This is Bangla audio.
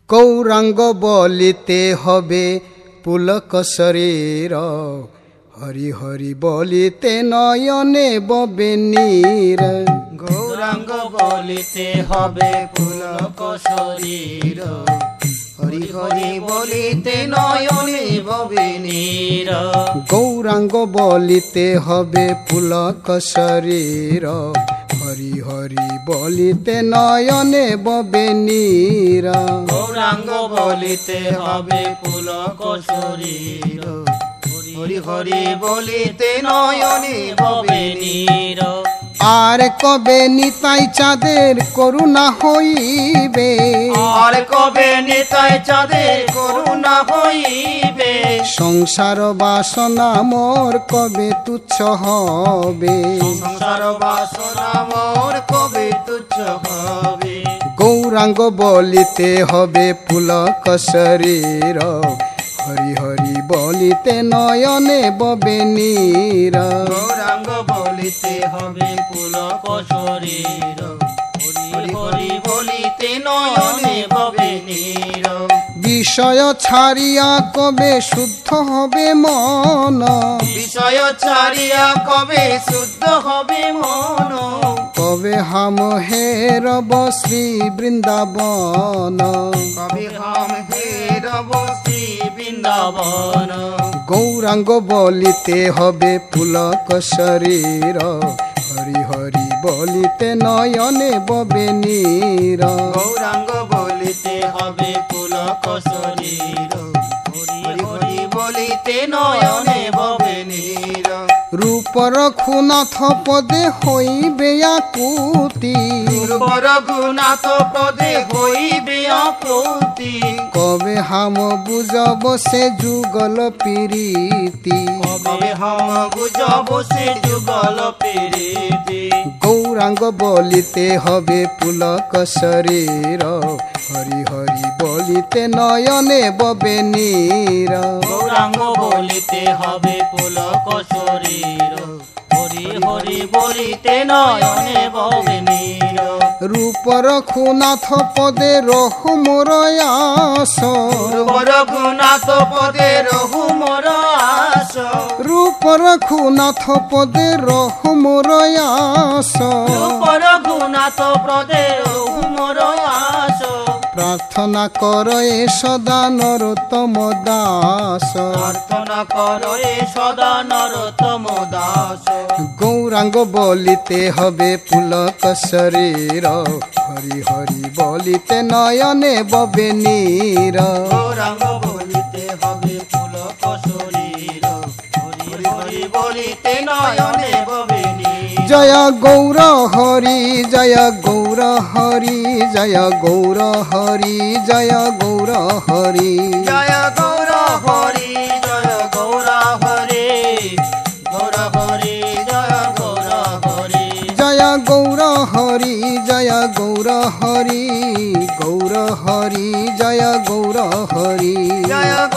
গৌরাঙ্গ বলিতে হবে পুলক শরীর, হরি হরি বলিতে নয়নে ববে নীর। গৌরাঙ্গ বলিতে হবে পুলক শরীর, হরি হরি বলিতে নয়নে ববে নীর। গৌরাঙ্গ বলিতে হবে পুলক শরীর, হরি হরি বলিতে নয়নে ববে নীর। গৌরাঙ্গ বলিতে হবে পুলক শরীর, হরি হরি বলিতে নয়নে ববে নীর। আর কবে নিতাই চাঁদের করুণা হইবে, আর কবে নিতাই চাঁদের করুণা হইবে। সংসার বাসনা মোর কবে তুচ্ছ হবে, সংসার বাসনা মোর কবে তুচ্ছ হবে। গৌরাঙ্গ বলিতে হবে পুলক শরীর, হরি হরি বলিতে নয়নে ববে নীর। গৌরাঙ্গ বলিতে হবে পুলক শরীর, হরি হরি বলিতে নয়নে ববে নীর। বিষয় ছাড়িয়া কবে শুদ্ধ হবে মন, বিষয় ছাড়িয়া কবে শুদ্ধ হবে মন। কবে হাম হেরব শ্রী বৃন্দাবন, কবে হাম হেরব শ্রী বৃন্দাবন। গৌরাঙ্গ বলিতে হবে পুলক শরীর, হরি হরি বলিতে নয়নে ববে নীর। গৌরাঙ্গ বলিতে হবে পুলক শরীর, হরি হরি বলিতে নয়নে ববে নীর। রূপর খুনাথ পদে হইবে আকুতি, রঘুনাথ পদে হইবে আকুতি। কবে হাম বুঝব সে যুগল প্রীতি, কবে হাম বুঝব সে যুগল প্রীতি। গৌরাঙ্গ বলিতে হবে পুলক শরীর, হরি হরি বলিতে নয়নে ববে নীর। গৌরাঙ্গ বলিতে হবে পুলক শরীর, হরি হরি বলিতে নয়নে ববে নীর। রূপর খুনাথ পদে রহু মোর আস, রঘুনাথ পদে রহু মোর আস। রূপর খুনাথ পদে রহু মোর আস। রঘুনাথ পদে রহু মোর আস। প্রার্থনা কর এ সদা নরোত্তম দাস, প্রার্থনা কর এ সদা নরোত্তম দাস। গৌরাঙ্গ বলিতে হবে পুলক শরীর, হরি হরি বলিতে নয়নে ববে নীর। গৌরাঙ্গ বলিতে হবে পুলক শরীর, হরি হরি বলিতে নয়নে ববে নীর। জয় গৌর হরি, জয় গৌর হরি, জয় গৌর হরি, জয় গৌর হরি। জয় গৌর হরি, জয় গৌর হরি, গৌর হরি, জয় গৌর হরি। জয় গৌর হরি, জয় গৌর হরি, গৌর হরি, জয় গৌর হরি। জয়